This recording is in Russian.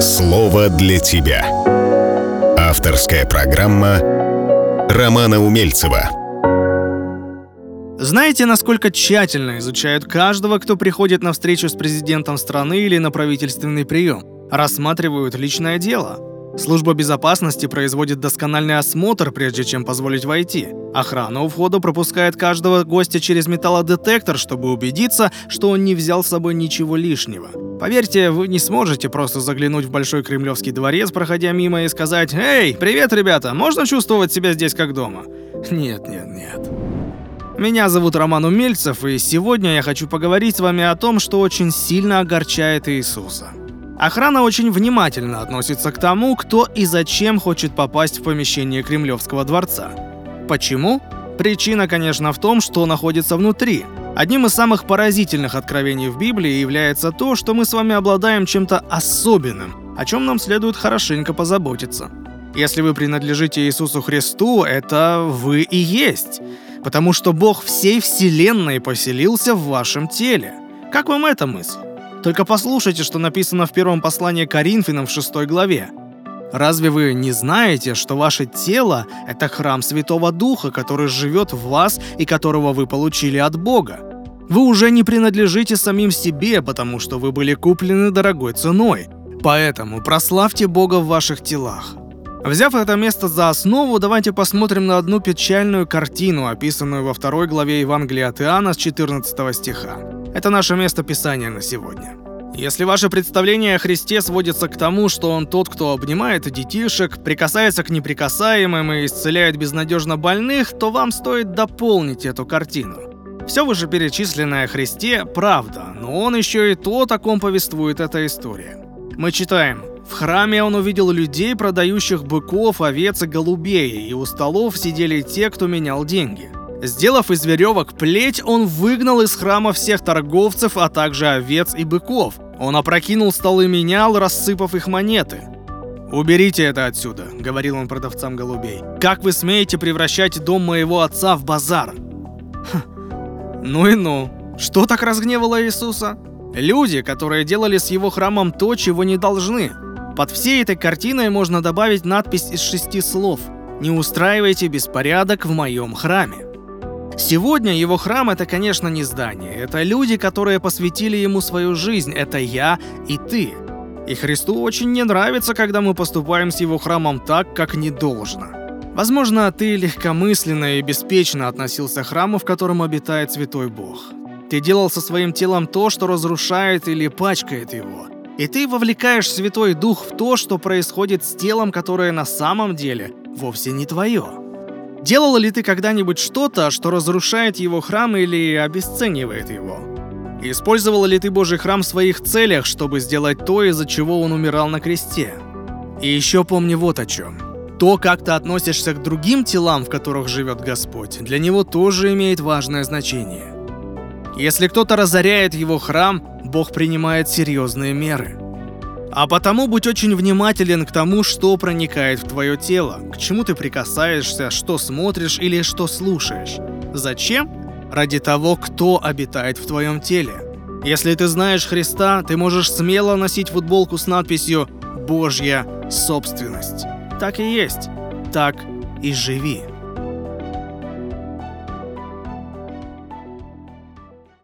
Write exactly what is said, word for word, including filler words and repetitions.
Слово для тебя. Авторская программа Романа Умельцева. Знаете, насколько тщательно изучают каждого, кто приходит на встречу с президентом страны или на правительственный прием? Рассматривают личное дело. Служба безопасности производит доскональный осмотр, прежде чем позволить войти. Охрана у входа пропускает каждого гостя через металлодетектор, чтобы убедиться, что он не взял с собой ничего лишнего. Поверьте, вы не сможете просто заглянуть в Большой Кремлевский дворец, проходя мимо, и сказать: «Эй, привет, ребята, можно чувствовать себя здесь как дома?» Нет, нет, нет. Меня зовут Роман Умельцев, и сегодня я хочу поговорить с вами о том, что очень сильно огорчает Иисуса. Охрана очень внимательно относится к тому, кто и зачем хочет попасть в помещение Кремлевского дворца. Почему? Причина, конечно, в том, что находится внутри. Одним из самых поразительных откровений в Библии является то, что мы с вами обладаем чем-то особенным, о чем нам следует хорошенько позаботиться. Если вы принадлежите Иисусу Христу, это вы и есть, потому что Бог всей вселенной поселился в вашем теле. Как вам эта мысль? Только послушайте, что написано в первом послании к Коринфянам в шестой главе. «Разве вы не знаете, что ваше тело – это храм Святого Духа, который живет в вас и которого вы получили от Бога? Вы уже не принадлежите самим себе, потому что вы были куплены дорогой ценой. Поэтому прославьте Бога в ваших телах». Взяв это место за основу, давайте посмотрим на одну печальную картину, описанную во второй главе Евангелия от Иоанна с четырнадцатого стиха. Это наше место Писания на сегодня. Если ваше представление о Христе сводится к тому, что Он тот, кто обнимает детишек, прикасается к неприкасаемым и исцеляет безнадежно больных, то вам стоит дополнить эту картину. Все вышеперечисленное о Христе – правда, но Он еще и тот, о ком повествует эта история. Мы читаем: «В храме Он увидел людей, продающих быков, овец и голубей, и у столов сидели те, кто менял деньги. Сделав из веревок плеть, Он выгнал из храма всех торговцев, а также овец и быков. Он опрокинул столы менял, рассыпав их монеты. «Уберите это отсюда», — говорил Он продавцам голубей. «Как вы смеете превращать дом моего отца в базар?» Хм. Ну и ну. Что так разгневало Иисуса? Люди, которые делали с Его храмом то, чего не должны. Под всей этой картиной можно добавить надпись из шести слов: «Не устраивайте беспорядок в моем храме». Сегодня Его храм — это, конечно, не здание. Это люди, которые посвятили Ему свою жизнь. Это я и ты. И Христу очень не нравится, когда мы поступаем с Его храмом так, как не должно. Возможно, ты легкомысленно и беспечно относился к храму, в котором обитает Святой Бог. Ты делал со своим телом то, что разрушает или пачкает его. И ты вовлекаешь Святой Дух в то, что происходит с телом, которое на самом деле вовсе не твое. Делал ли ты когда-нибудь что-то, что разрушает Его храм или обесценивает его? Использовал ли ты Божий храм в своих целях, чтобы сделать то, из-за чего Он умирал на кресте? И еще помни вот о чем. То, как ты относишься к другим телам, в которых живет Господь, для Него тоже имеет важное значение. Если кто-то разоряет Его храм, Бог принимает серьезные меры. А потому будь очень внимателен к тому, что проникает в твое тело, к чему ты прикасаешься, что смотришь или что слушаешь. Зачем? Ради того, кто обитает в твоем теле. Если ты знаешь Христа, ты можешь смело носить футболку с надписью «Божья собственность». Так и есть. Так и живи.